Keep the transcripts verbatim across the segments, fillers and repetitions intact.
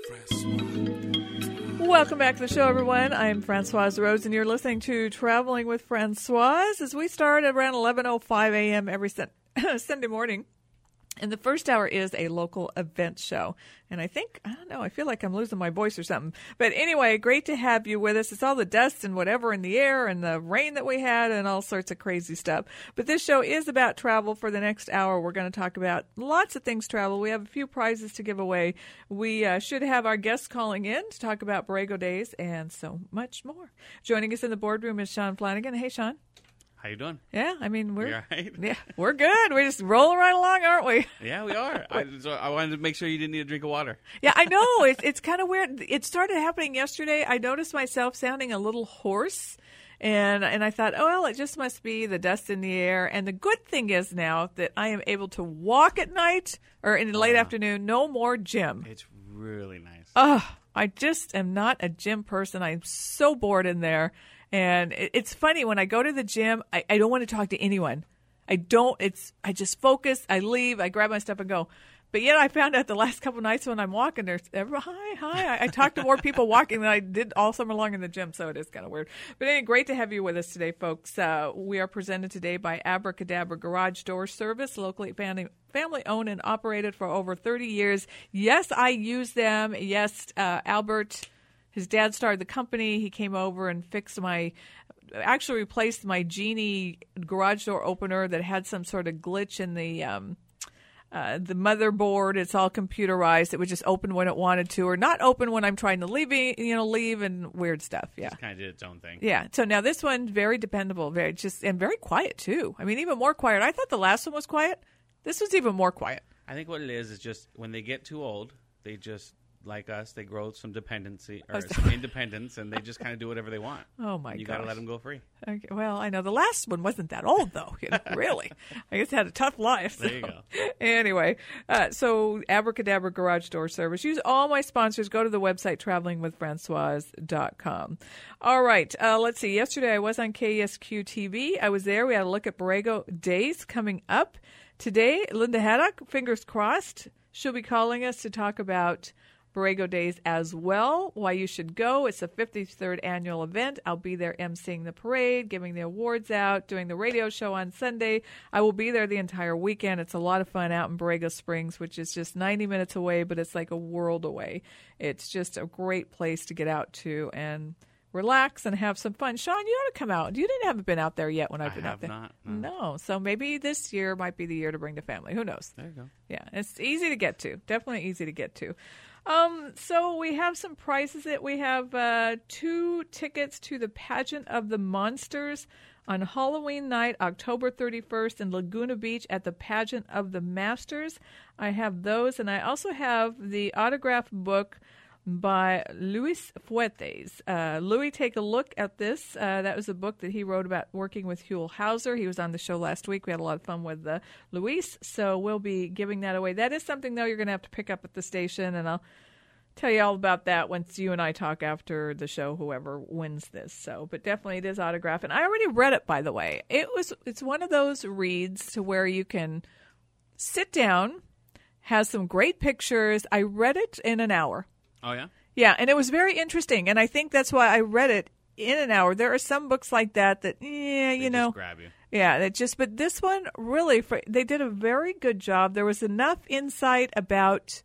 Welcome back to the show, everyone. I'm Francoise Rhodes, and you're listening to Traveling with Francoise as we start at around eleven oh five a.m. every sun- Sunday morning. And the first hour is a local event show. And I think, I don't know, I feel like I'm losing my voice or something. But anyway, great to have you with us. It's all the dust and whatever in the air and the rain that we had and all sorts of crazy stuff. But this show is about travel. For the next hour, we're going to talk about lots of things travel. We have a few prizes to give away. We uh, should have our guests calling in to talk about Borrego Days and so much more. Joining us in the boardroom is Sean Flanagan. Hey, Sean. How you doing? Yeah, I mean, we're you all right? yeah, we're good. We're just rolling right along, aren't we? Yeah, we are. I, so I wanted to make sure you didn't need a drink of water. Yeah, I know. It's it's kind of weird. It started happening yesterday. I noticed myself sounding a little hoarse, and and I thought, oh, well, it just must be the dust in the air. And the good thing is now that I am able to walk at night or in the late yeah. afternoon. No more gym. It's really nice. Oh, I just am not a gym person. I'm so bored in there. And it's funny, when I go to the gym, I, I don't want to talk to anyone. I don't, it's, I just focus, I leave, I grab my stuff and go. But yet I found out the last couple of nights when I'm walking, there's, hi, hi. I, I talk to more people walking than I did all summer long in the gym, so it is kind of weird. But anyway, great to have you with us today, folks. Uh, we are presented today by Abracadabra Garage Door Service, locally family, family owned and operated for over thirty years. Yes, I use them. Yes, uh, Albert... His dad started the company. He came over and fixed my, actually replaced my Genie garage door opener that had some sort of glitch in the um, uh, the motherboard. It's all computerized. It would just open when it wanted to, or not open when I'm trying to leave, you know, leave and weird stuff. Yeah, just kind of did its own thing. Yeah. So now this one, very dependable, very just and very quiet too. I mean, even more quiet. I thought the last one was quiet. This was even more quiet. I think what it is is just when they get too old, they just. Like us, they grow some dependency or some independence, and they just kind of do whatever they want. Oh my god! You got to let them go free. Okay, well, I know the last one wasn't that old though. You know, really, I guess it had a tough life. So. There you go. Anyway, uh, so Abracadabra Garage Door Service. Use all my sponsors. Go to the website traveling with francoise dot com. All right, uh, let's see. Yesterday I was on K E S Q T V. I was there. We had a look at Borrego Days coming up today. Linda Haddock, fingers crossed, she'll be calling us to talk about Borrego Days as well, why you should go. It's the fifty-third annual event. I'll be there emceeing the parade, giving the awards out, doing the radio show on Sunday. I will be there the entire weekend. It's a lot of fun out in Borrego Springs, which is just ninety minutes away, but it's like a world away. It's just a great place to get out to and relax and have some fun. Sean, you ought to come out. You didn't haven't been out there yet when I've I been have out there. Not, no. no. So maybe this year might be the year to bring the family. Who knows? There you go. Yeah, it's easy to get to. Definitely easy to get to. Um, so we have some prizes that we have uh, two tickets to the Pageant of the Monsters on Halloween night, October thirty-first in Laguna Beach at the Pageant of the Masters. I have those, and I also have the autograph book by Luis Fuentes. Uh, Louis, take a look at this. Uh, that was a book that he wrote about working with Huell Hauser. He was on the show last week. We had a lot of fun with uh, Luis, so we'll be giving that away. That is something, though, you're going to have to pick up at the station, and I'll tell you all about that once you and I talk after the show, whoever wins this. So, but definitely it is autographed. And I already read it, by the way. It was, it's one of those reads to where you can sit down, has some great pictures. I read it in an hour. Oh, yeah? Yeah, and it was very interesting, and I think that's why I read it in an hour. There are some books like that that, yeah, you they know. Just grab you. Yeah, that just, but this one, really, for, they did a very good job. There was enough insight about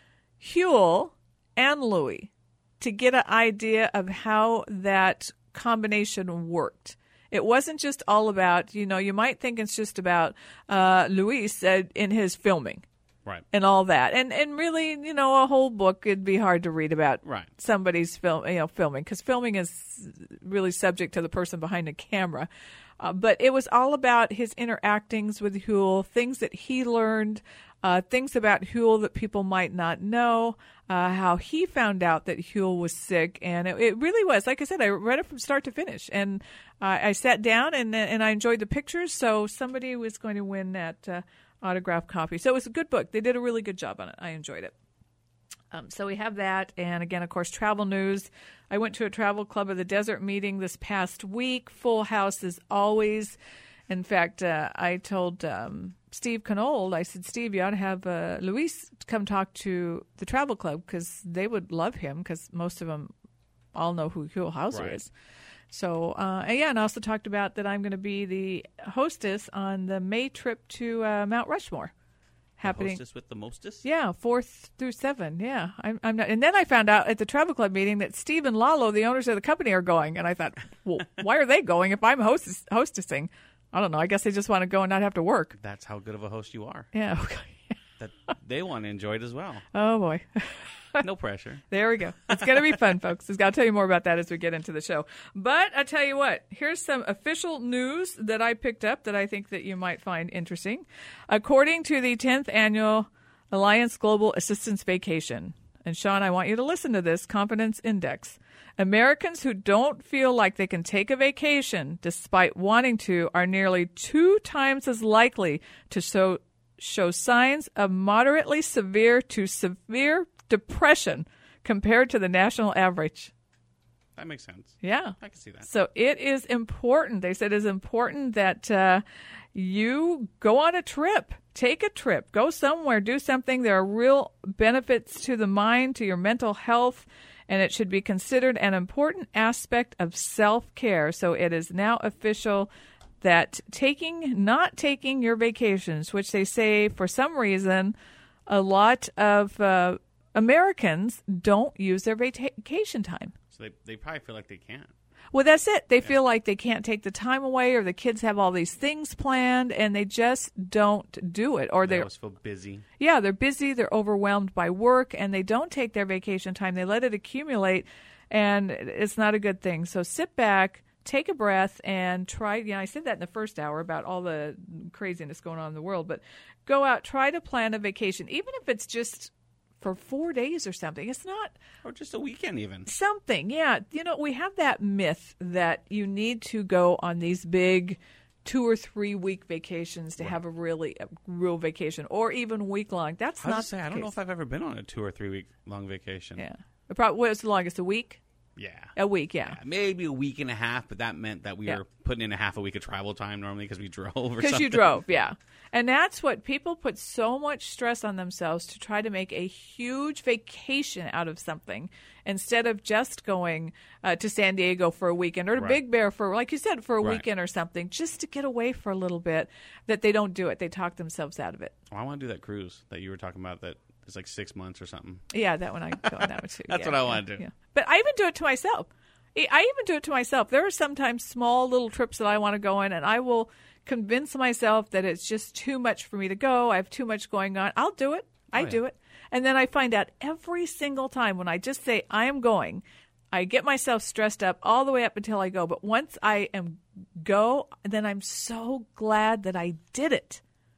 Huell and Louis to get an idea of how that combination worked. It wasn't just all about, you know, you might think it's just about uh, Luis uh, in his filming. Right. And all that. And and really, you know, a whole book, it'd be hard to read about right. somebody's film, you know, filming, because filming is really subject to the person behind the camera. Uh, but it was all about his interactings with Huell, things that he learned, uh, things about Huell that people might not know, uh, how he found out that Huell was sick. And it, it really was, like I said, I read it from start to finish. And uh, I sat down and and I enjoyed the pictures. So somebody was going to win that uh, autographed copy. So it was a good book. They did a really good job on it. I enjoyed it. Um, so we have that. And again, of course, travel news. I went to a Travel Club of the Desert meeting this past week. Full house as always. In fact, uh, I told um, Steve Canold, I said, Steve, you ought to have uh, Luis come talk to the travel club because they would love him because most of them all know who Huell Hauser Right. is. So, uh, and yeah, and I also talked about that I'm going to be the hostess on the May trip to uh, Mount Rushmore. Happening. Hostess with the mostest? Yeah, fourth through seven. Yeah, I'm, I'm not. And then I found out at the travel club meeting that Steve and Lalo, the owners of the company, are going. And I thought, well, why are they going if I'm hostess, hostessing? I don't know. I guess they just want to go and not have to work. That's how good of a host you are. Yeah. Okay. That they want to enjoy it as well. Oh boy. No pressure. There we go. It's going to be fun, folks. I'll tell you more about that as we get into the show. But I tell you what, here's some official news that I picked up that I think that you might find interesting. According to the tenth Annual Alliance Global Assistance Vacation, and Sean, I want you to listen to this confidence index. Americans who don't feel like they can take a vacation despite wanting to are nearly two times as likely to show, show signs of moderately severe to severe depression compared to the national average. That makes sense. Yeah. I can see that. So it is important. They said it's important that uh, you go on a trip, take a trip, go somewhere, do something. There are real benefits to the mind, to your mental health, and it should be considered an important aspect of self-care. So it is now official that taking, not taking your vacations, which they say for some reason, a lot of uh, Americans don't use their vacation time. So they, they probably feel like they can't. Well, that's it. They feel like they can't take the time away, or the kids have all these things planned, and they just don't do it. Or They they, always feel busy. yeah, they're busy. They're overwhelmed by work, and they don't take their vacation time. They let it accumulate, and it's not a good thing. So sit back, take a breath, and try. Yeah, I said that in the first hour about all the craziness going on in the world, but go out, try to plan a vacation, even if it's just for four days or something. It's not Or just a weekend even. something. Yeah. You know, we have that myth that you need to go on these big two or three week vacations to Right. have a really a real vacation, or even week long. That's I was not gonna say, the I don't know case. if I've ever been on a two or three week long vacation. Yeah. It probably, what was the longest? A week? Yeah. A week, yeah. Yeah, maybe a week and a half, but that meant that we Yeah. were putting in a half a week of travel time normally because we drove or Because something. you drove, yeah. And that's what people put so much stress on themselves to try to make a huge vacation out of something instead of just going uh, to San Diego for a weekend or to Right. Big Bear for, like you said, for a Right. weekend or something, just to get away for a little bit. That they don't do it. They talk themselves out of it. Oh, I want to do that cruise that you were talking about that is like six months or something. Yeah, that one I go on that one too. That's Yeah, what I yeah, wanna do. Yeah. But I even do it to myself. I I even do it to myself. There are sometimes small little trips that I want to go on, and I will convince myself that it's just too much for me to go. I have too much going on. I'll do it. I Oh, yeah. do it. And then I find out every single time when I just say I am going, I get myself stressed up all the way up until I go. But once I am go, then I'm so glad that I did it.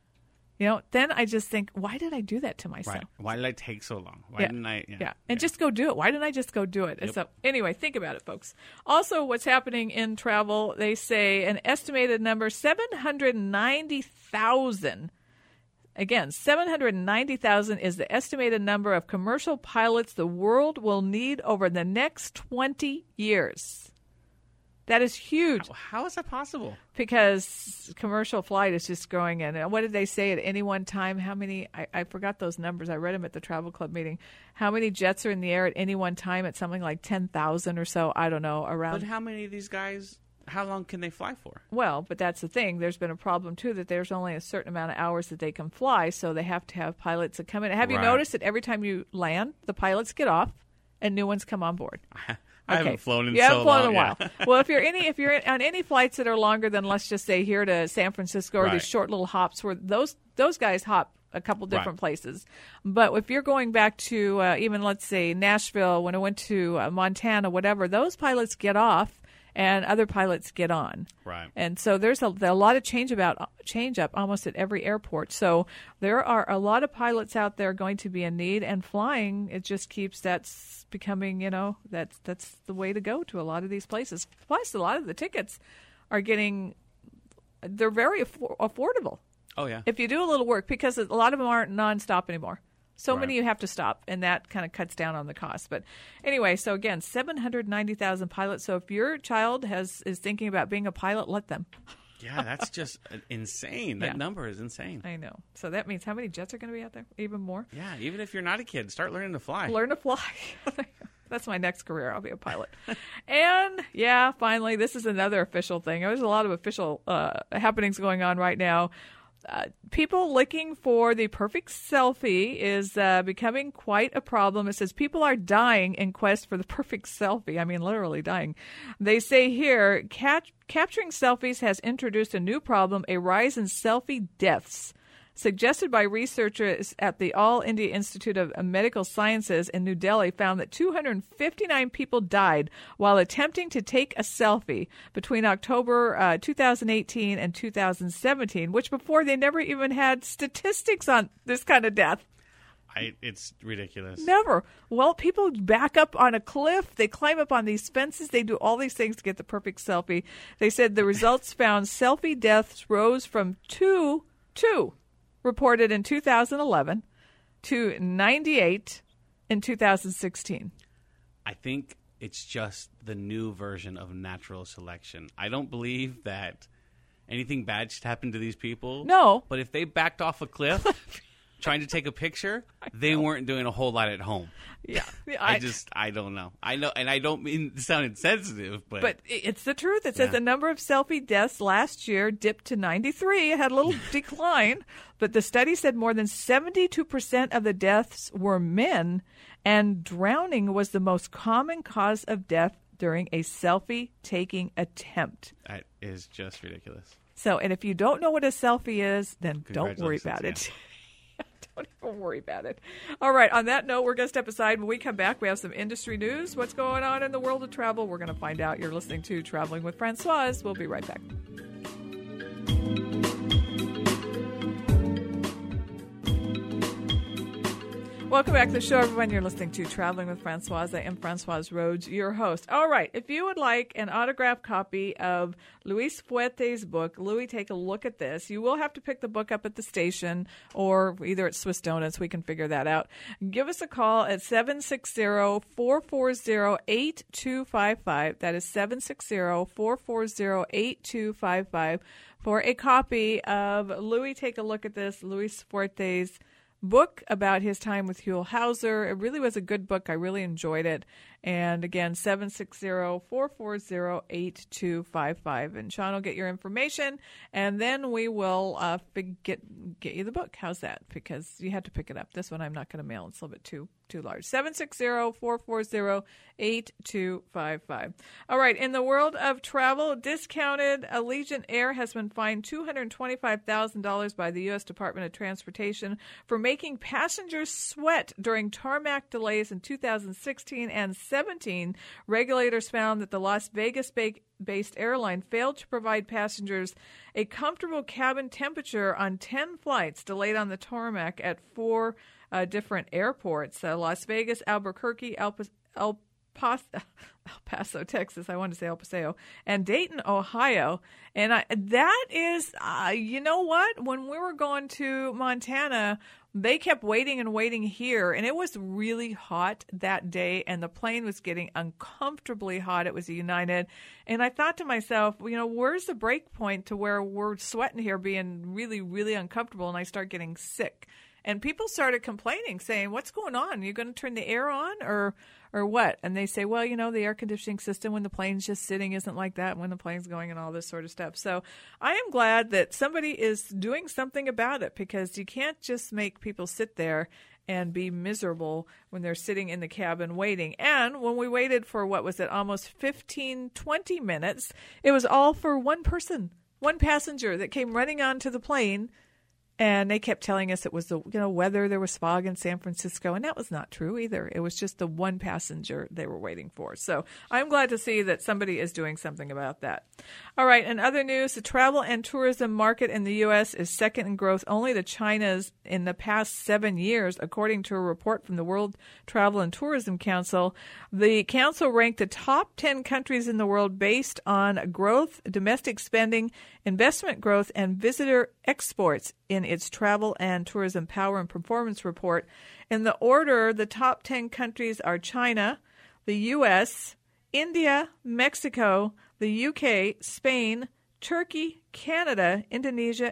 You know, then I just think, why did I do that to myself? Right. Why did I take so long? Why Yeah. didn't I? Yeah. And just go do it. Why didn't I just go do it? And Yep. so, anyway, think about it, folks. Also, what's happening in travel, they say an estimated number, seven hundred ninety thousand. Again, seven hundred ninety thousand is the estimated number of commercial pilots the world will need over the next twenty years. That is huge. How, how is that possible? Because commercial flight is just growing. And what did they say at any one time? How many? I, I forgot those numbers. I read them at the travel club meeting. How many jets are in the air at any one time? At something like ten thousand or so. I don't know. Around. But how many of these guys? How long can they fly for? Well, but that's the thing. There's been a problem too that there's only a certain amount of hours that they can fly, so they have to have pilots that come in. Have you Right. noticed that every time you land, the pilots get off and new ones come on board? I haven't flown in you so haven't flown long. in a while. yeah. Well, if you're any, if you're on any flights that are longer than, let's just say, here to San Francisco, or Right. these short little hops, where those those guys hop a couple different Right. places. But if you're going back to uh, even, let's say, Nashville, when I went to uh, Montana, whatever, those pilots get off and other pilots get on. Right. And so there's a, a lot of change about change up almost at every airport. So there are a lot of pilots out there going to be in need, and flying, it just keeps that's becoming, you know, that's that's the way to go to a lot of these places. Plus, a lot of the tickets are getting, they're very affor- affordable Oh yeah. if you do a little work, because a lot of them aren't nonstop anymore. So Right. many you have to stop, and that kind of cuts down on the cost. But anyway, so again, seven hundred ninety thousand pilots. So if your child has is thinking about being a pilot, let them. Yeah, that's just insane. That Yeah. number is insane. I know. So that means how many jets are going to be out there? Even more? Yeah, even if you're not a kid, start learning to fly. Learn to fly. That's my next career. I'll be a pilot. And yeah, finally, this is another official thing. There's a lot of official uh, happenings going on right now. Uh, people looking for the perfect selfie is uh, becoming quite a problem. It says people are dying in quest for the perfect selfie. I mean, literally dying. They say here, cat- capturing selfies has introduced a new problem, a rise in selfie deaths. Suggested by researchers at the All India Institute of Medical Sciences in New Delhi, found that two hundred fifty-nine people died while attempting to take a selfie between October uh, two thousand eighteen and two thousand seventeen, which before they never even had statistics on this kind of death. I, it's ridiculous. Never. Well, people back up on a cliff. They climb up on these fences. They do all these things to get the perfect selfie. They said the results found selfie deaths rose from two, two, reported in two thousand eleven to ninety-eight in two thousand sixteen. I think it's just the new version of natural selection. I don't believe that anything bad should happen to these people. No. But if they backed off a cliff trying to take a picture, they weren't doing a whole lot at home. Yeah. I, I just, I don't know. I know, and I don't mean to sound insensitive, but... But it's the truth. It says Yeah. the number of selfie deaths last year dipped to ninety-three. It had a little decline, but the study said more than seventy-two percent of the deaths were men, and drowning was the most common cause of death during a selfie-taking attempt. That is just ridiculous. So, and if you don't know what a selfie is, then don't worry Congratulations, about it. yeah. Don't even worry about it. All right, on that note, we're going to step aside. When we come back, we have some industry news. What's going on in the world of travel? We're going to find out. You're listening to Traveling with Francoise. We'll be right back. Welcome back to the show, everyone. You're listening to Traveling with Francoise. I am Francoise Rhodes, your host. All right, if you would like an autographed copy of Luis Fuerte's book, Louis, take a look at this. You will have to pick the book up at the station or either at Swiss Donuts. We can figure that out. Give us a call at seven six zero, four four zero, eight two five five. That is seven six zero, four four zero, eight two five five for a copy of Louis, take a look at this, Luis Fuerte's book about his time with Huell Hauser. It really was a good book. I really enjoyed it. And again, seven six zero, four four zero, eight two five five. And Sean will get your information, and then we will uh, get, get you the book. How's that? Because you had to pick it up. This one I'm not going to mail. It's a little bit too too large. seven six zero, four four zero, eight two five five. All right. In the world of travel, discounted Allegiant Air has been fined two hundred twenty-five thousand dollars by the U S Department of Transportation for making passengers sweat during tarmac delays in two thousand sixteen and seventeen. Regulators found that the Las Vegas-based airline failed to provide passengers a comfortable cabin temperature on ten flights delayed on the tarmac at four Uh, different airports, uh, Las Vegas, Albuquerque, El, El, Pas- El Paso, Texas, I wanted to say El Paseo, and Dayton, Ohio. And I, that is, uh, you know what? When we were going to Montana, they kept waiting and waiting here, and it was really hot that day, and the plane was getting uncomfortably hot. It was a United. And I thought to myself, you know, where's the break point to where we're sweating here being really, really uncomfortable, and I start getting sick? And people started complaining, saying, what's going on? Are you going to turn the air on or or what? And they say, well, you know, the air conditioning system when the plane's just sitting isn't like that when the plane's going and all this sort of stuff. So I am glad that somebody is doing something about it, because you can't just make people sit there and be miserable when they're sitting in the cabin waiting. And when we waited for, what was it, almost fifteen, twenty minutes, it was all for one person, one passenger that came running onto the plane. And they kept telling us it was the you know weather. There was fog in San Francisco, and that was not true either. It was just the one passenger they were waiting for. So I'm glad to see that somebody is doing something about that. All right, in other news, the travel and tourism market in the U S is second in growth only to China's in the past seven years, according to a report from the World Travel and Tourism Council. The council ranked the top ten countries in the world based on growth, domestic spending, investment growth, and visitor exports in its Travel and Tourism Power and Performance Report. In the order, the top ten countries are China, the U S, India, Mexico, the U K, Spain, Turkey, Canada, Indonesia,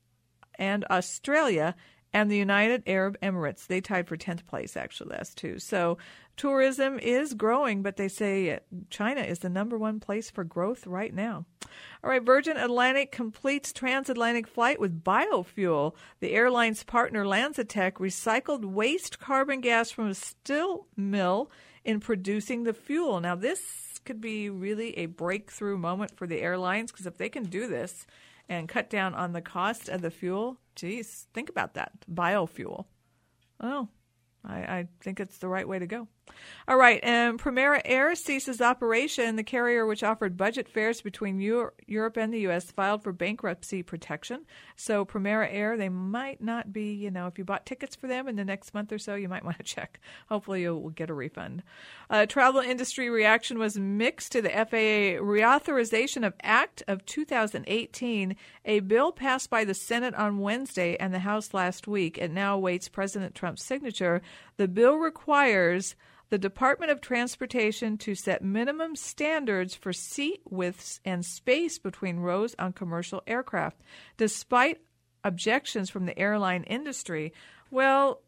and Australia, and the United Arab Emirates. They tied for tenth place, actually, last two. So tourism is growing, but they say China is the number one place for growth right now. All right, Virgin Atlantic completes transatlantic flight with biofuel. The airline's partner, LanzaTech, recycled waste carbon gas from a steel mill in producing the fuel. Now, this could be really a breakthrough moment for the airlines, because if they can do this and cut down on the cost of the fuel, geez, think about that. Biofuel. Oh, I, I think it's the right way to go. All right, and Primera Air ceases operation. The carrier, which offered budget fares between Euro- Europe and the U S, filed for bankruptcy protection. So Primera Air, they might not be, you know, if you bought tickets for them in the next month or so, you might want to check. Hopefully you'll get a refund. Uh, travel industry reaction was mixed to the F A A reauthorization of Act of two thousand eighteen, a bill passed by the Senate on Wednesday and the House last week. It now awaits President Trump's signature. The bill requires the Department of Transportation to set minimum standards for seat widths and space between rows on commercial aircraft, despite objections from the airline industry. Well,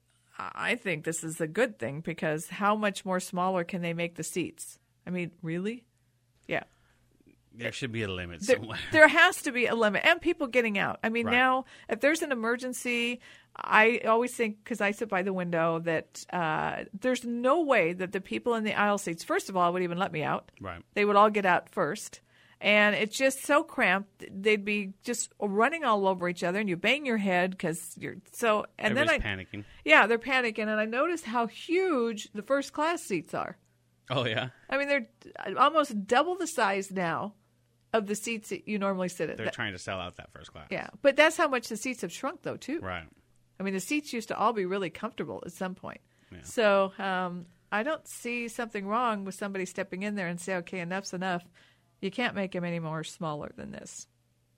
I think this is a good thing, because how much more smaller can they make the seats? I mean, really? Yeah. There should be a limit there, somewhere. There has to be a limit. And people getting out. I mean, right. Now, if there's an emergency, I always think, because I sit by the window, that uh, there's no way that the people in the aisle seats, first of all, would even let me out. Right. They would all get out first. And it's just so cramped. They'd be just running all over each other, and you bang your head because you're so. And Everybody's then I, panicking. Yeah, they're panicking. And I noticed how huge the first class seats are. Oh, yeah? I mean, they're almost double the size now of the seats that you normally sit in. They're trying to sell out that first class. Yeah, but that's how much the seats have shrunk, though, too. Right. I mean, the seats used to all be really comfortable at some point. Yeah. So um, I don't see something wrong with somebody stepping in there and say, okay, enough's enough. You can't make them any more smaller than this.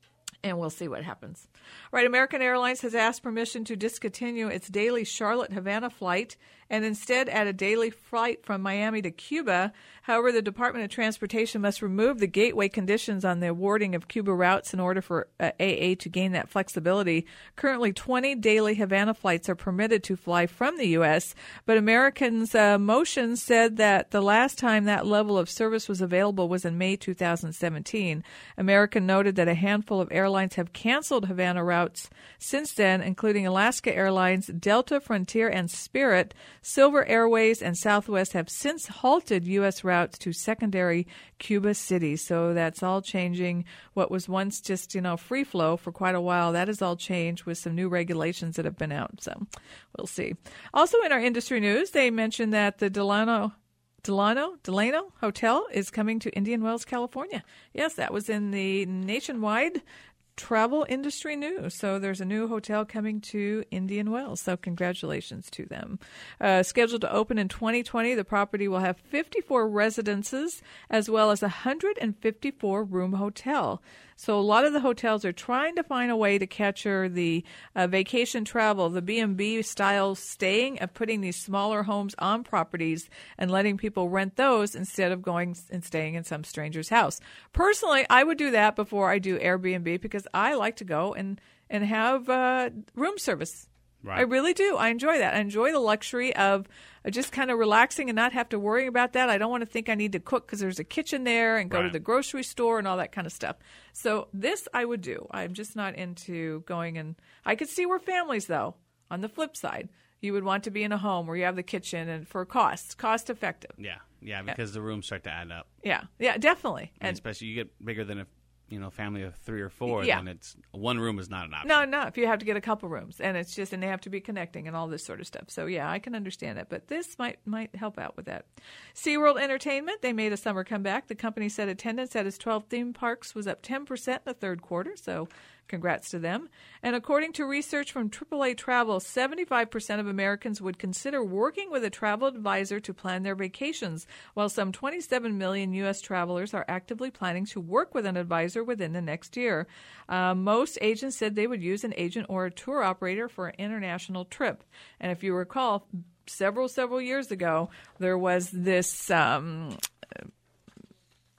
And we'll see what happens. All right, American Airlines has asked permission to discontinue its daily Charlotte-Havana flight and instead add a daily flight from Miami to Cuba. However, the Department of Transportation must remove the gateway conditions on the awarding of Cuba routes in order for uh, A A to gain that flexibility. Currently, twenty daily Havana flights are permitted to fly from the U S, but Americans' uh, motion said that the last time that level of service was available was in May two thousand seventeen. American noted that a handful of airlines have canceled Havana routes since then, including Alaska Airlines, Delta, Frontier, and Spirit. Silver Airways and Southwest have since halted U S routes to secondary Cuba cities. So that's all changing. What was once just, you know, free flow for quite a while, that has all changed with some new regulations that have been out. So we'll see. Also in our industry news, they mentioned that the Delano Delano, Delano Hotel is coming to Indian Wells, California. Yes, that was in the nationwide travel industry news. So there's a new hotel coming to Indian Wells. So congratulations to them. Uh, scheduled to open in twenty twenty, the property will have fifty-four residences as well as a one hundred fifty-four room hotel. So a lot of the hotels are trying to find a way to capture the uh, vacation travel, the B and B style staying, of putting these smaller homes on properties and letting people rent those instead of going and staying in some stranger's house. Personally, I would do that before I do Airbnb, because I like to go and, and have uh, room service. Right. I really do. I enjoy that. I enjoy the luxury of just kind of relaxing and not have to worry about that. I don't want to think I need to cook because there's a kitchen there, and go right. to the grocery store and all that kind of stuff. So this I would do. I'm just not into going, and I could see where families, though, on the flip side, you would want to be in a home where you have the kitchen and for cost, cost effective. Yeah, yeah, because yeah. the rooms start to add up. Yeah, yeah, definitely. And, and especially you get bigger than a you know, family of three or four, yeah. then it's one room is not an option. No, no. If you have to get a couple rooms, and it's just, and they have to be connecting and all this sort of stuff. So yeah, I can understand it, but this might might help out with that. SeaWorld Entertainment, they made a summer comeback. The company said attendance at its twelve theme parks was up ten percent in the third quarter. So congrats to them. And according to research from triple A Travel, seventy-five percent of Americans would consider working with a travel advisor to plan their vacations, while some twenty-seven million U S travelers are actively planning to work with an advisor within the next year. Uh, most agents said they would use an agent or a tour operator for an international trip. And if you recall, several, several years ago, there was this... Um,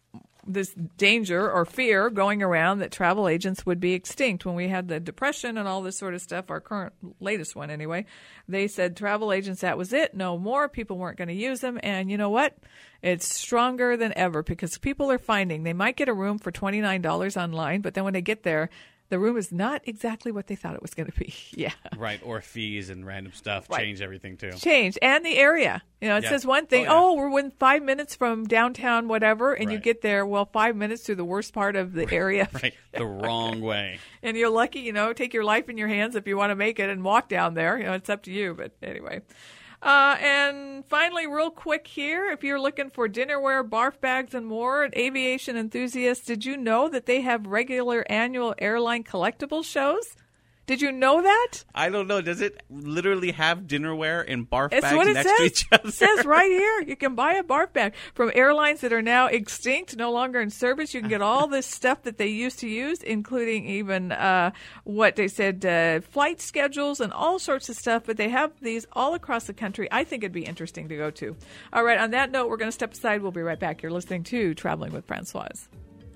this danger or fear going around that travel agents would be extinct. When we had the Depression and all this sort of stuff, our current latest one anyway, they said travel agents, that was it, no more. People weren't going to use them. And you know what? It's stronger than ever because people are finding they might get a room for twenty-nine dollars online, but then when they get there, the room is not exactly what they thought it was going to be. Yeah. Right. Or fees and random stuff right. change everything too. Change. And the area. You know, it yeah. says one thing, oh, yeah. oh, we're within five minutes from downtown, whatever, and right. you get there, well, five minutes through the worst part of the area. Right. The wrong way. And you're lucky, you know, take your life in your hands if you want to make it and walk down there. You know, it's up to you. But anyway. Uh, and finally, real quick here, if you're looking for dinnerware, barf bags, and more, aviation enthusiasts, did you know that they have regular annual airline collectible shows? Did you know that? I don't know. Does it literally have dinnerware and barf it's bags what it next says. to each other? It says right here, you can buy a barf bag from airlines that are now extinct, no longer in service. You can get all this stuff that they used to use, including even uh, what they said, uh, flight schedules and all sorts of stuff. But they have these all across the country. I think it'd be interesting to go to. All right, on that note, we're going to step aside. We'll be right back. You're listening to Traveling with Francoise.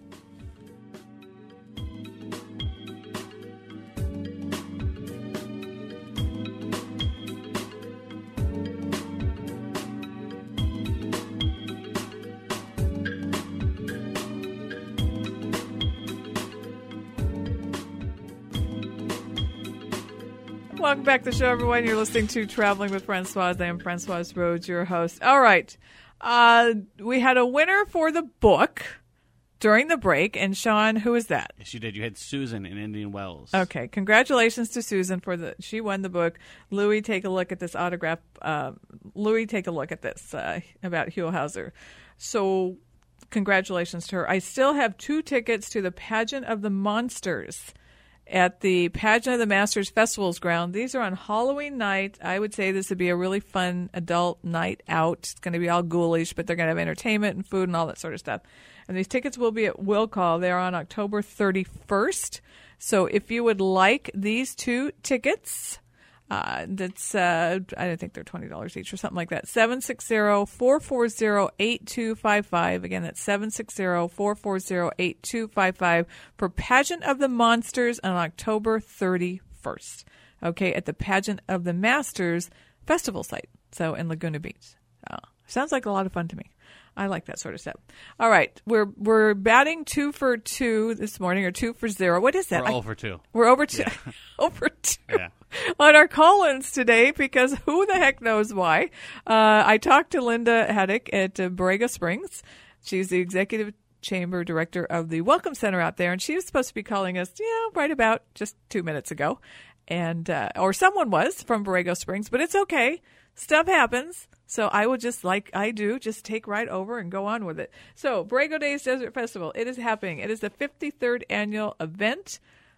Welcome back to the show, everyone. You're listening to Traveling with Francoise. I am Francoise Rhodes, your host. All right. Uh, we had a winner for the book during the break. And, Sean, who is that? Yes, you did. You had Susan in Indian Wells. Okay. Congratulations to Susan for the. She won the book. Louis, take a look at this autograph. Uh, Louis, take a look at this uh, about Huell Howser. So, congratulations to her. I still have two tickets to the Pageant of the Monsters at the Pageant of the Masters Festivals ground. These are on Halloween night. I would say this would be a really fun adult night out. It's going to be all ghoulish, but they're going to have entertainment and food and all that sort of stuff. And these tickets will be at Will Call. They're on October thirty-first. So if you would like these two tickets, uh, that's uh, I don't think they're twenty dollars each or something like that. seven six zero, four four zero, eight two five five. Again, that's seven six zero, four four zero, eight two five five for Pageant of the Monsters on October thirty-first. Okay, at the Pageant of the Masters festival site. So in Laguna Beach. Oh, sounds like a lot of fun to me. I like that sort of stuff. All right, we're we're batting two for two this morning, or two for zero. What is that? We're over two. We're over two. Yeah. over two. Yeah. On our call-ins today, because who the heck knows why. Uh, I talked to Linda Haddock at uh, Borrego Springs. She's the executive chamber director of the Welcome Center out there, and she was supposed to be calling us, you know, right about just two minutes ago, and uh, or someone was from Borrego Springs, but it's okay. Stuff happens. So I will just, like I do, just take right over and go on with it. So Borrego Days Desert Festival, it is happening. It is the fifty-third annual event.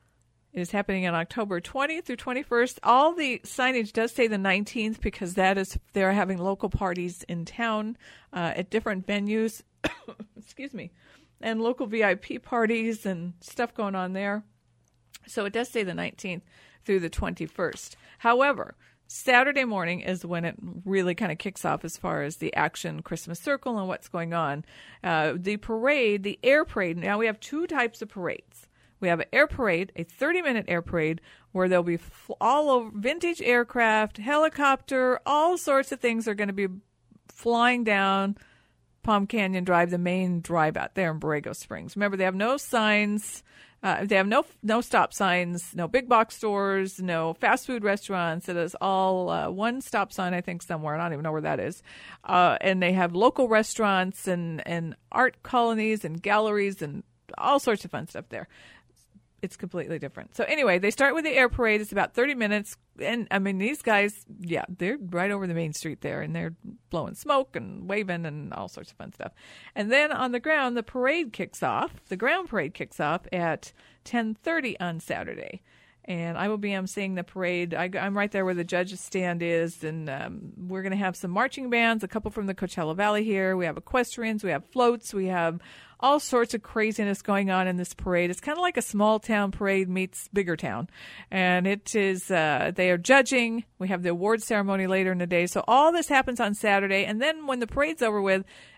It is happening on October twentieth through twenty-first. All the signage does say the nineteenth because that is they're having local parties in town uh, at different venues. Excuse me. And local V I P parties and stuff going on there. So it does say the nineteenth through the twenty-first. However, Saturday morning is when it really kind of kicks off as far as the action Christmas Circle and what's going on. Uh, the parade, the air parade, now we have two types of parades. We have an air parade, a thirty-minute air parade, where there'll be f- all over vintage aircraft, helicopter, all sorts of things are going to be flying down Palm Canyon Drive, the main drive out there in Borrego Springs. Remember, they have no signs. Uh, they have no no stop signs, no big box stores, no fast food restaurants. It is all uh, one stop sign, I think, somewhere. I don't even know where that is. Uh, and they have local restaurants and, and art colonies and galleries and all sorts of fun stuff there. It's completely different. So anyway, they start with the air parade. It's about thirty minutes. And, I mean, these guys, yeah, they're right over the main street there, and they're blowing smoke and waving and all sorts of fun stuff. And then on the ground, the parade kicks off. The ground parade kicks off at ten thirty on Saturday. And I will be emceeing the parade. I, I'm right there where the judge's stand is, and um, we're going to have some marching bands, a couple from the Coachella Valley here. We have equestrians, we have floats, we have all sorts of craziness going on in this parade. It's kind of like a small town parade meets bigger town. And it is, uh, they are judging. We have the award ceremony later in the day. So all this happens on Saturday. And then when the parade's over with,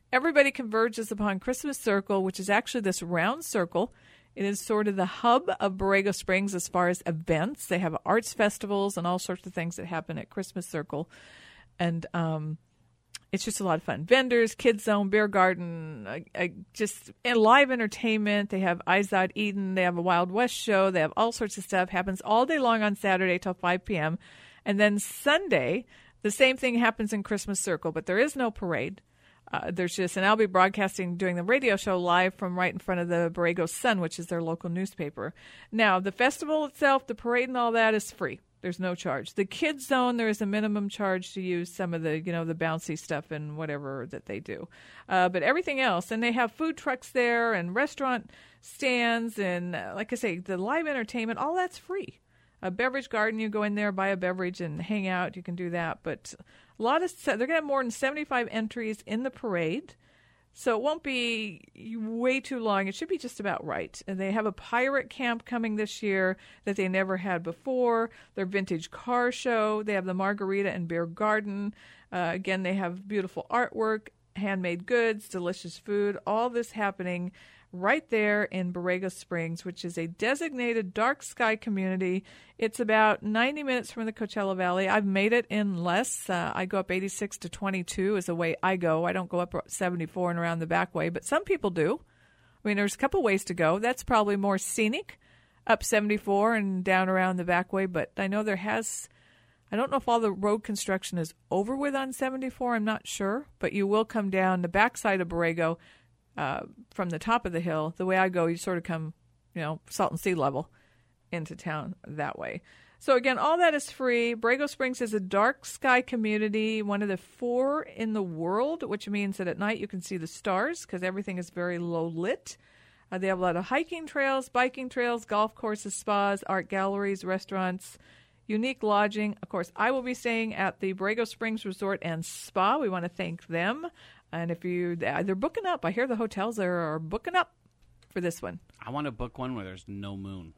Everybody converges upon Christmas Circle, which is actually this round circle. It is sort of the hub of Borrego Springs as far as events. They have arts festivals and all sorts of things that happen at Christmas Circle. And um, it's just a lot of fun. Vendors, kids zone, beer garden, uh, uh, just and live entertainment. They have Izod Eden. They have a Wild West show. They have all sorts of stuff. Happens all day long on Saturday till five p.m. And then Sunday, the same thing happens in Christmas Circle, but there is no parade. Uh, there's just, and I'll be broadcasting, doing the radio show live from right in front of the Borrego Sun, which is their local newspaper. Now, the festival itself, the parade and all that is free. There's no charge. The kids zone, there is a minimum charge to use some of the, you know, the bouncy stuff and whatever that they do. Uh, but everything else, and they have food trucks there and restaurant stands and, uh, like I say, the live entertainment, all that's free. A beverage garden, you go in there, buy a beverage and hang out. You can do that. But a lot of, they're going to have more than seventy-five entries in the parade. So it won't be way too long. It should be just about right. And they have a pirate camp coming this year that they never had before. Their vintage car show. They have the margarita and beer garden. Uh, again, they have beautiful artwork, handmade goods, delicious food. All this happening right there in Borrego Springs, which is a designated dark sky community. It's about ninety minutes from the Coachella Valley. I've made it in less. Uh, I go up eighty-six to twenty-two is the way I go. I don't go up seventy-four and around the back way, but some people do. I mean, there's a couple ways to go. That's probably more scenic, up seventy-four and down around the back way, but I know there has... I don't know if all the road construction is over with on seventy-four. I'm not sure, but you will come down the backside of Borrego uh, from the top of the hill. The way I go, you sort of come, you know, Salton Sea level into town that way. So again, all that is free. Borrego Springs is a dark sky community, one of the four in the world, which means that at night you can see the stars because everything is very low lit. Uh, they have a lot of hiking trails, biking trails, golf courses, spas, art galleries, restaurants, unique lodging. Of course, I will be staying at the Borrego Springs Resort and Spa. We want to thank them. And if you, they're booking up. I hear the hotels there are booking up for this one. I want to book one where there's no moon.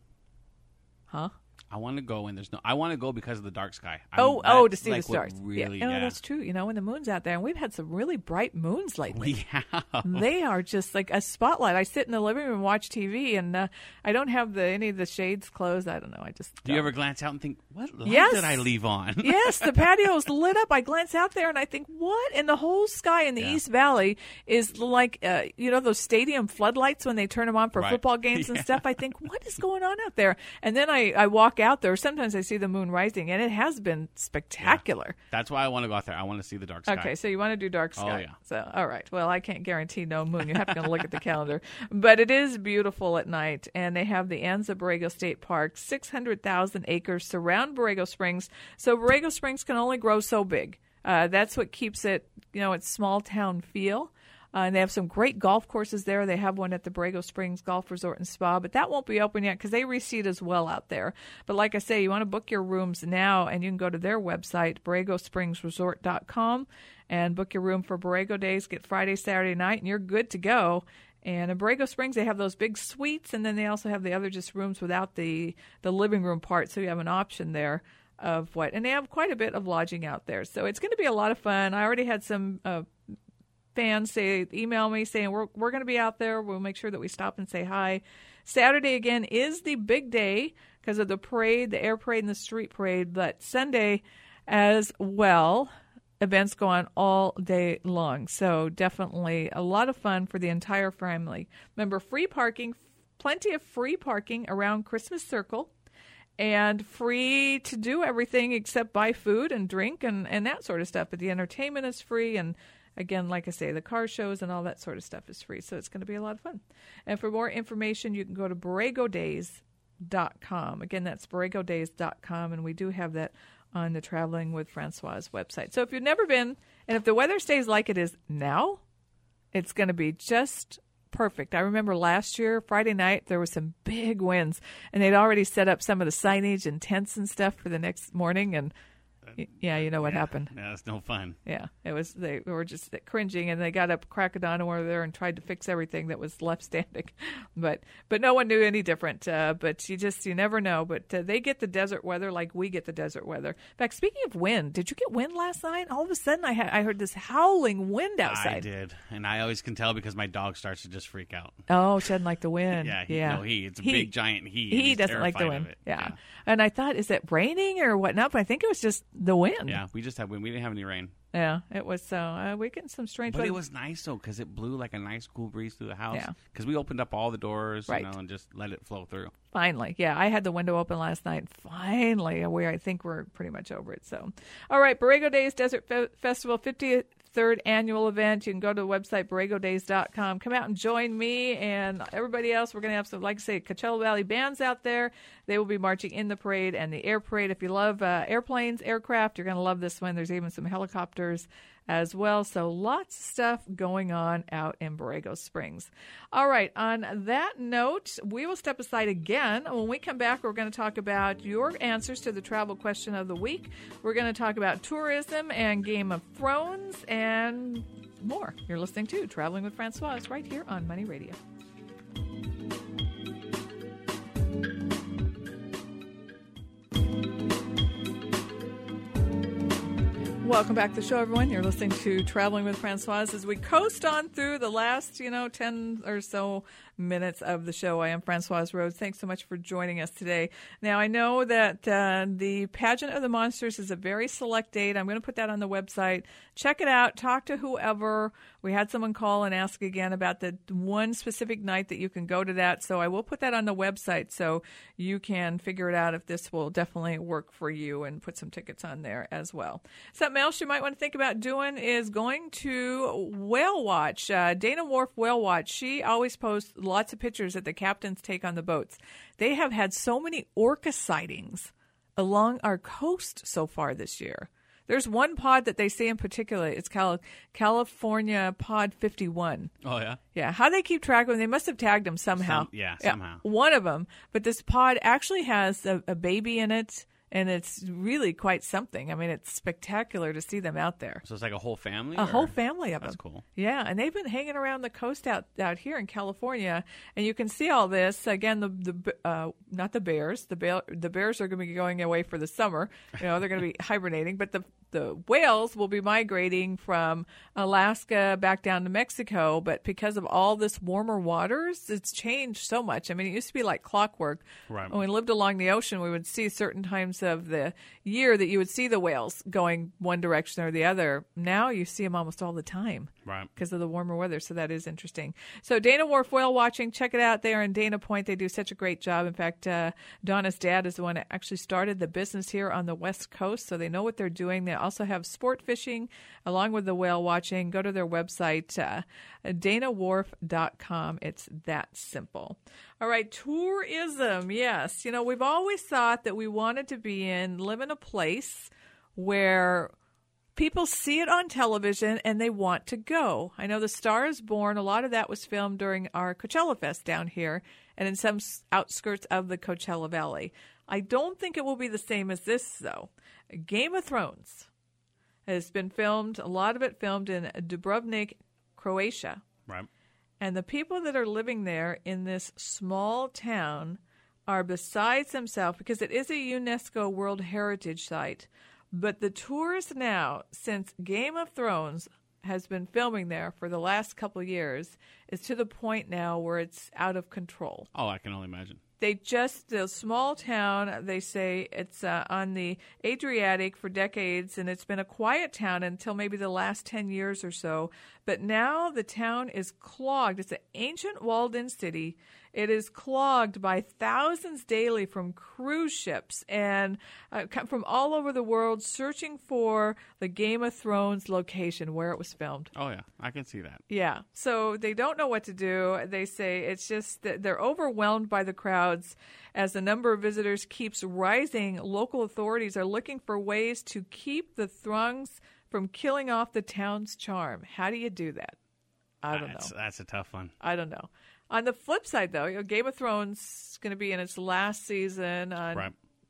Huh? I want to go and there's no. I want to go because of the dark sky. I'm, Oh, oh, to see like, the stars. Really, yeah. Oh, yeah. that's true. You know, when the moon's out there, and we've had some really bright moons lately. We have. They are just like a spotlight. I sit in the living room and watch T V, and uh, I don't have the any of the shades closed. I don't know. I just Do you don't. ever glance out and think, what light Yes. did I leave on? Yes, the patio's lit up. I glance out there and I think, what? And the whole sky in the Yeah. East Valley is like, uh, you know, those stadium floodlights when they turn them on for Right. football games and Yeah. stuff. I think, what is going on out there? And then I, I walk out there. Sometimes I see the moon rising, and it has been spectacular. That's why I want to go out there. I want to see the dark sky. Okay, so you want to do dark sky. Oh, yeah. So, all right. Well, I can't guarantee no moon. You have to go look at the calendar. But it is beautiful at night, and they have the Anza Borrego State Park. six hundred thousand acres surround Borrego Springs, so Borrego Springs can only grow so big. Uh, that's what keeps it, you know, its small town feel. Uh, and they have some great golf courses there. They have one at the Borrego Springs Golf Resort and Spa, but that won't be open yet because they reseed as well out there. But like I say, you want to book your rooms now, and you can go to their website, borrego springs resort dot com, and book your room for Borrego Days. Get Friday, Saturday night, and you're good to go. And in Borrego Springs, they have those big suites, and then they also have the other just rooms without the, the living room part, so you have an option there of what. And they have quite a bit of lodging out there. So it's going to be a lot of fun. I already had some uh, fans say, email me saying, we're, we're going to be out there. We'll make sure that we stop and say hi. Saturday, again, is the big day because of the parade, the air parade, and the street parade. But Sunday as well, events go on all day long. So definitely a lot of fun for the entire family. Remember, free parking, plenty of free parking around Christmas Circle, and free to do everything except buy food and drink and, and that sort of stuff. But the entertainment is free, and again, like I say, the car shows and all that sort of stuff is free. So it's going to be a lot of fun. And for more information, you can go to borrego days dot com. Again, that's borrego days dot com, and we do have that on the Traveling with Francoise website. So if you've never been, and if the weather stays like it is now, it's going to be just perfect. I remember last year, Friday night, there was some big winds, and they'd already set up some of the signage and tents and stuff for the next morning, and Yeah, you know what yeah. happened. Yeah, it's no fun. Yeah, it was. They were just cringing, and they got up Krakatoa over there and tried to fix everything that was left standing, but but no one knew any different. Uh, but you just you never know. But uh, they get the desert weather like we get the desert weather. In fact, speaking of wind, did you get wind last night? All of a sudden, I had I heard this howling wind outside. I did, and I always can tell because my dog starts to just freak out. Oh, she doesn't like the wind. Yeah, he, yeah. no, he. It's a he, big giant he. He He's doesn't like the terrified wind. of it. Yeah. yeah, and I thought, is it raining or whatnot? But I think it was just the wind. yeah. We just had wind. We didn't have any rain. Yeah, it was so. Uh, we getting some strange. But weather. it was nice though because it blew like a nice cool breeze through the house. Yeah. Because we opened up all the doors, Right. you know, and just let it flow through. Finally, yeah, I had the window open last night. Finally, where I think we're pretty much over it. So, all right, Borrego Days Desert Fe- Festival fifty-third annual event. You can go to the website borrego days dot com. Come out and join me and everybody else. We're going to have some, like I say, Coachella Valley bands out there. They will be marching in the parade and the air parade. If you love uh, airplanes, aircraft, you're going to love this one. There's even some helicopters as well. So lots of stuff going on out in Borrego Springs. All right. On that note, we will step aside again. When we come back, we're going to talk about your answers to the travel question of the week. We're going to talk about tourism and Game of Thrones and more. You're listening to Traveling with Francoise right here on Money Radio. Welcome back to the show, everyone. You're listening to Traveling with Francoise as we coast on through the last, you know, ten or so minutes of the show. I am Francoise Rhodes. Thanks so much for joining us today. Now, I know that uh, the Pageant of the Monsters is a very select date. I'm going to put that on the website. Check it out. Talk to whoever. We had someone call and ask again about the one specific night that you can go to that. So I will put that on the website so you can figure it out if this will definitely work for you and put some tickets on there as well. Something else you might want to think about doing is going to Whale Watch. Uh, Dana Wharf Whale Watch. She always posts lots of pictures that the captains take on the boats. They have had so many orca sightings along our coast so far this year. There's one pod that they say in particular. It's called California Pod fifty-one. Oh, yeah? Yeah. How they keep track of them, they must have tagged them somehow. Some, yeah, somehow. Yeah, one of them. But this pod actually has a, a baby in it, and it's really quite something. I mean, it's spectacular to see them out there. So it's like a whole family? A or? whole family of That's them. cool. Yeah, and they've been hanging around the coast out, out here in California, and you can see all this. Again, the the uh, not the bears. The bear, the bears are going to be going away for the summer. You know, they're going to be hibernating, but the the whales will be migrating from Alaska back down to Mexico. But because of all this warmer waters, it's changed so much. I mean, it used to be like clockwork. Right. When we lived along the ocean, we would see certain times of the year that you would see the whales going one direction or the other. Now you see them almost all the time. Right. Because of the warmer weather, so that is interesting. So Dana Wharf Whale Watching, check it out. They are in Dana Point. They do such a great job. In fact, uh, Donna's dad is the one that actually started the business here on the West Coast, so they know what they're doing. They also have sport fishing along with the whale watching. Go to their website, uh, dana wharf dot com. It's that simple. All right, tourism. Yes, you know, we've always thought that we wanted to be in, live in a place where people see it on television and they want to go. I know The Star is Born, a lot of that was filmed during our Coachella Fest down here and in some outskirts of the Coachella Valley. I don't think it will be the same as this, though. Game of Thrones has been filmed, a lot of it filmed in Dubrovnik, Croatia. Right. And the people that are living there in this small town are besides themselves because it is a UNESCO World Heritage Site. But the tours now, since Game of Thrones has been filming there for the last couple of years, is to the point now where it's out of control. Oh, I can only imagine. They just, the small town, they say it's uh, on the Adriatic for decades, and it's been a quiet town until maybe the last ten years or so. But now the town is clogged. It's an ancient walled-in city. It is clogged by thousands daily from cruise ships and uh, come from all over the world searching for the Game of Thrones location where it was filmed. Oh, yeah. I can see that. Yeah. So they don't know what to do. They say it's just that they're overwhelmed by the crowds as the number of visitors keeps rising. Local authorities are looking for ways to keep the throngs from killing off the town's charm. How do you do that? I don't that's, know. That's a tough one. I don't know. On the flip side, though, you know, Game of Thrones is going to be in its last season on Right.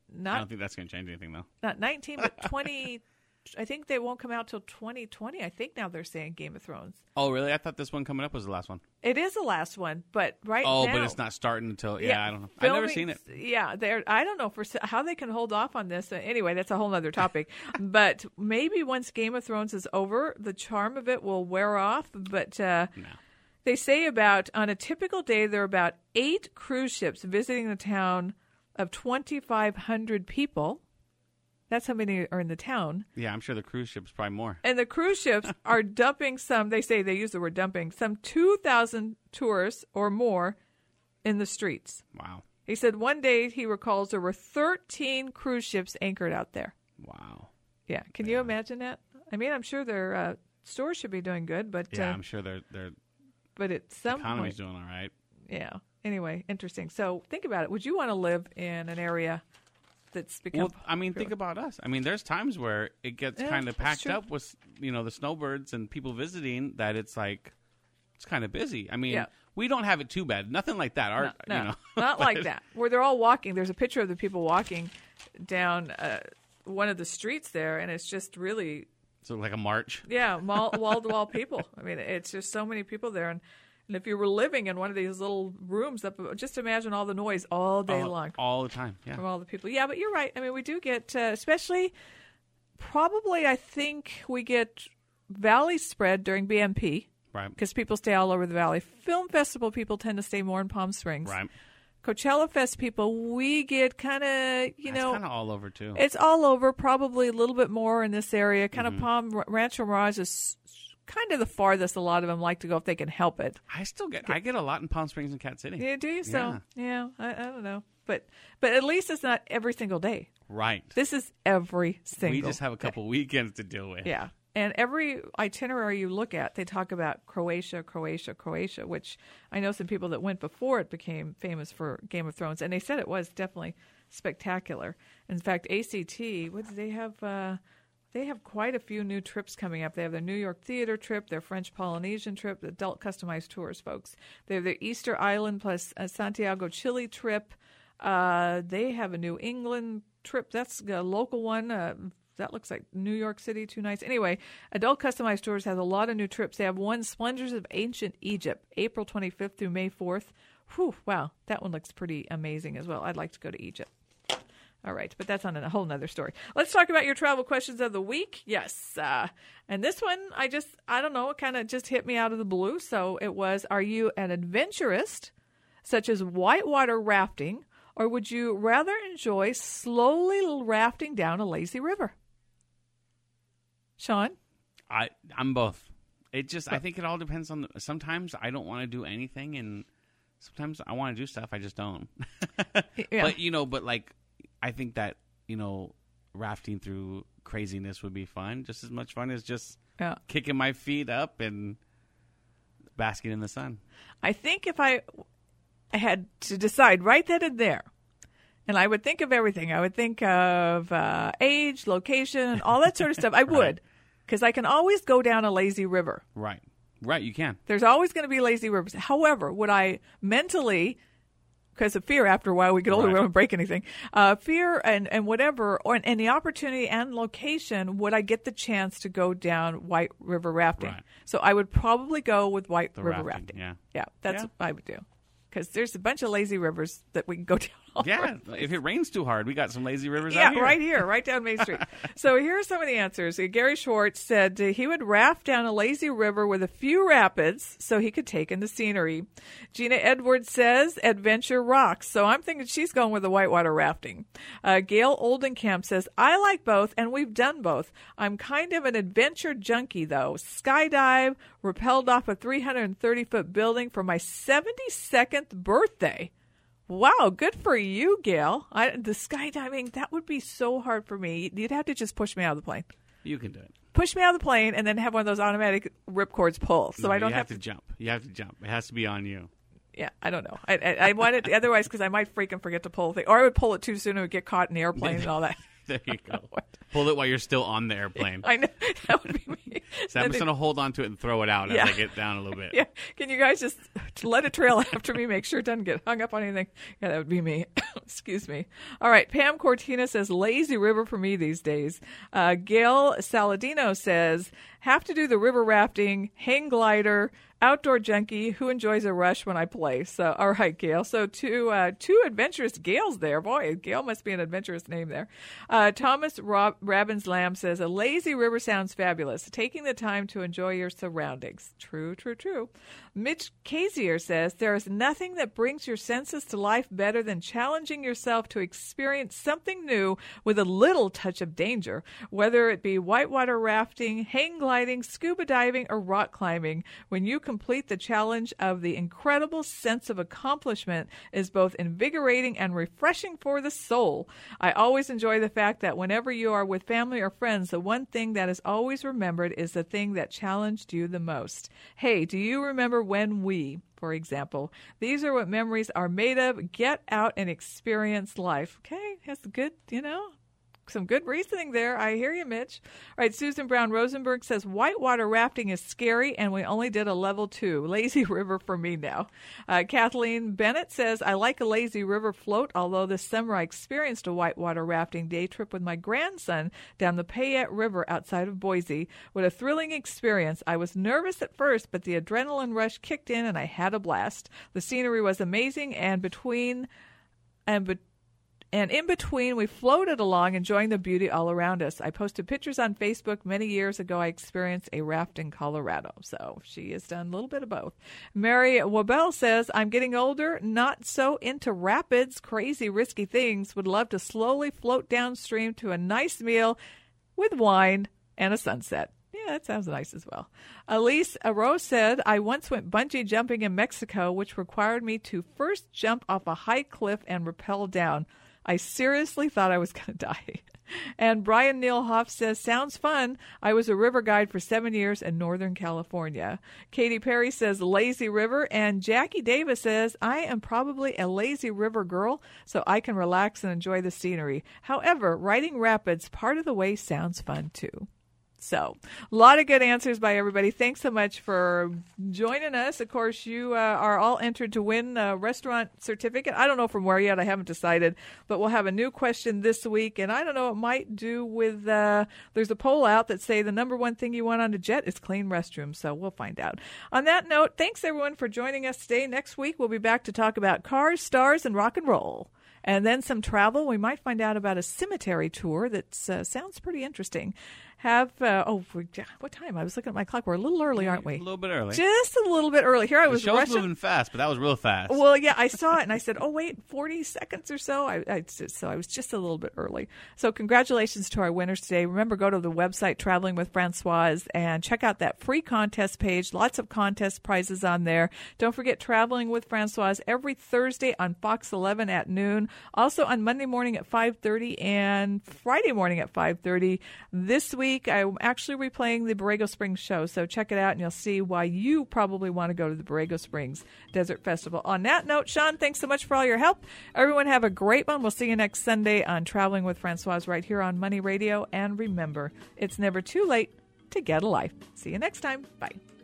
not I don't think that's going to change anything, though. not nineteen, but twenty. I think they won't come out till twenty twenty. I think now they're saying Game of Thrones. Oh, really? I thought this one coming up was the last one. It is the last one, but right oh, now. but it's not starting until, yeah, Yeah, I don't know. I've never filming- seen it. Yeah, they're. I don't know for how they can hold off on this. Anyway, that's a whole other topic. But maybe once Game of Thrones is over, the charm of it will wear off. But uh, No. they say about on a typical day there are about eight cruise ships visiting the town of twenty-five hundred people. That's how many are in the town. Yeah, I'm sure the cruise ship's probably more. And the cruise ships are dumping some, they say they use the word dumping, some two thousand tourists or more in the streets. Wow. He said one day he recalls there were thirteen cruise ships anchored out there. Wow. Yeah. Can you imagine that? I mean, I'm sure their uh, stores should be doing good, but Yeah, uh, I'm sure their their but at some economy's point, doing all right. yeah. Anyway, interesting. So think about it. Would you want to live in an area that's become? Well, I mean, popular? think about us. I mean, there's times where it gets Yeah, kind of that's packed true. up with, you know, the snowbirds and people visiting that it's like, it's kind of busy. I mean, Yeah. we don't have it too bad. Nothing like that. Our, No, no, you know, not like but- that. Where they're all walking. There's a picture of the people walking down uh, one of the streets there, and it's just really, So like a march. yeah, wall to wall people. I mean, it's just so many people there, and, and if you were living in one of these little rooms, up, just imagine all the noise all day all, long all the time. Yeah. from all the people. Yeah, but you're right. I mean, we do get, uh, especially, probably, I think we get valley spread during B M P. Right. Because people stay all over the valley. Film festival people tend to stay more in Palm Springs. Right. Coachella Fest people, we get kind of, you That's know, kind of all over too. it's all over, probably a little bit more in this area. Kind Mm-hmm. of Palm Rancho Mirage is kind of the farthest a lot of them like to go if they can help it. I still get, I get a lot in Palm Springs and Cat City. Yeah, do you? So, Yeah. yeah, I, I don't know. But but at least it's not every single day. Right. This is every single We just have a day. couple weekends to deal with. Yeah. And every itinerary you look at, they talk about Croatia, Croatia, Croatia, which I know some people that went before it became famous for Game of Thrones, and they said it was definitely spectacular. In fact, A C T, what do they have? Uh, they have quite a few new trips coming up. They have their New York theater trip, their French Polynesian trip, the adult customized tours, folks. They have their Easter Island plus a Santiago, Chile trip. Uh, they have a New England trip. That's a local one. Uh, That looks like New York City, two nights. Anyway, Adult Customized Tours has a lot of new trips. They have one, Splendors of Ancient Egypt, April twenty-fifth through May fourth. Whew, wow, that one looks pretty amazing as well. I'd like to go to Egypt. All right, but that's on a whole nother story. Let's talk about your travel questions of the week. Yes, uh, and this one, I just, I don't know, it kind of just hit me out of the blue. So it was, are you an adventurist, such as whitewater rafting, or would you rather enjoy slowly rafting down a lazy river? Sean? I I'm both. It just I think it all depends on. The, sometimes I don't want to do anything, and sometimes I want to do stuff. I just don't. Yeah. But you know, but like I think that you know, rafting through craziness would be fun, just as much fun as just Yeah. kicking my feet up and basking in the sun. I think if I, I had to decide right then and there, and I would think of everything. I would think of uh, age, location, all that sort of stuff. I would, because I can always go down a lazy river. Right, right. You can. There's always going to be lazy rivers. However, would I mentally, because of fear, after a while we get older, Right. we don't break anything, uh, fear and, and whatever, or and the opportunity and location, would I get the chance to go down White River rafting? Right. So I would probably go with White The River rafting, rafting. yeah. Yeah, that's Yeah. what I would do. Because there's a bunch of lazy rivers that we can go down. all Yeah, over the place. if it rains too hard, we got some lazy rivers Yeah, out here. right here, right down Main Street. So here are some of the answers. Uh, Gary Schwartz said uh, he would raft down a lazy river with a few rapids so he could take in the scenery. Gina Edwards says adventure rocks. So I'm thinking she's going with the whitewater rafting. Uh, Gail Oldenkamp says, I like both, and we've done both. I'm kind of an adventure junkie, though. Skydive, rappelled off a three hundred thirty foot building for my seventy-second birthday. Wow, good for you, Gail. I, the skydiving, that would be so hard for me. You'd have to just push me out of the plane. You can do it. Push me out of the plane and then have one of those automatic ripcords pull. So No, I don't you have, have to jump. You have to jump. It has to be on you. Yeah, I don't know. I, I, I want it otherwise because I might freaking forget to pull the thing. Or I would pull it too soon and it would get caught in the airplane and all that. There you go. Pull it while you're still on the airplane. I know. That would be me. So I'm just going to hold on to it and throw it out yeah. as I get down a little bit. Yeah. Can you guys just let it trail after me? Make sure it doesn't get hung up on anything. Yeah, that would be me. Excuse me. All right. Pam Cortina says, lazy river for me these days. Uh, Gail Saladino says, have to do the river rafting, hang glider, outdoor junkie who enjoys a rush when I play. So, all right, Gail. So two uh, two adventurous Gails there. Boy, Gail must be an adventurous name there. Uh, Thomas Rob- Rabbins Lamb says, a lazy river sounds fabulous. Taking the time to enjoy your surroundings. True, true, true. Mitch Kazier says, there is nothing that brings your senses to life better than challenging yourself to experience something new with a little touch of danger, whether it be whitewater rafting, hang gliding, scuba diving, or rock climbing. When you complete the challenge of the incredible sense of accomplishment is both invigorating and refreshing for the soul. I always enjoy the fact that whenever you are with family or friends, the one thing that is always remembered is the thing that challenged you the most. Hey, do you remember when we, for example, these are what memories are made of. Get out and experience life. Okay, that's good, you know. Some good reasoning there. I hear you, Mitch. All right, Susan Brown Rosenberg says, whitewater rafting is scary, and we only did a level two. Lazy river for me now. Uh, Kathleen Bennett says, I like a lazy river float, although this summer I experienced a whitewater rafting day trip with my grandson down the Payette River outside of Boise. What a thrilling experience. I was nervous at first, but the adrenaline rush kicked in, and I had a blast. The scenery was amazing, and between... and between And in between, we floated along, enjoying the beauty all around us. I posted pictures on Facebook. Many years ago, I experienced a raft in Colorado. So she has done a little bit of both. Mary Wabell says, I'm getting older, not so into rapids, crazy, risky things. Would love to slowly float downstream to a nice meal with wine and a sunset. Yeah, that sounds nice as well. Elise Rose said, I once went bungee jumping in Mexico, which required me to first jump off a high cliff and rappel down. I seriously thought I was going to die. And Brian Neil Hoff says, sounds fun. I was a river guide for seven years in Northern California. Katy Perry says, lazy river. And Jackie Davis says, I am probably a lazy river girl, so I can relax and enjoy the scenery. However, riding rapids part of the way sounds fun too. So, a lot of good answers by everybody. Thanks so much for joining us. Of course, you uh, are all entered to win a restaurant certificate. I don't know from where yet. I haven't decided. But we'll have a new question this week. And I don't know, it might do with, uh, there's a poll out that say the number one thing you want on a jet is clean restrooms. So, we'll find out. On that note, thanks everyone for joining us today. Next week, we'll be back to talk about cars, stars, and rock and roll. And then some travel. We might find out about a cemetery tour that uh, sounds pretty interesting. Have, uh, oh, what time? I was looking at my clock. We're a little early, aren't we? A little bit early. Just a little bit early. Here I was the show's rushing. moving fast, but that was real fast. Well, yeah, I saw it, and I said, oh, wait, forty seconds or so? I, I, so I was just a little bit early. So congratulations to our winners today. Remember, go to the website, Traveling with Francoise, and check out that free contest page. Lots of contest prizes on there. Don't forget Traveling with Francoise every Thursday on Fox eleven at noon. Also on Monday morning at five thirty and Friday morning at five thirty. This week, I'm actually replaying the Borrego Springs show, so check it out and you'll see why you probably want to go to the Borrego Springs Desert Festival. On that note, Sean, thanks so much for all your help. Everyone have a great one. We'll see you next Sunday on Traveling with Francoise right here on Money Radio. And remember, it's never too late to get a life. See you next time. Bye.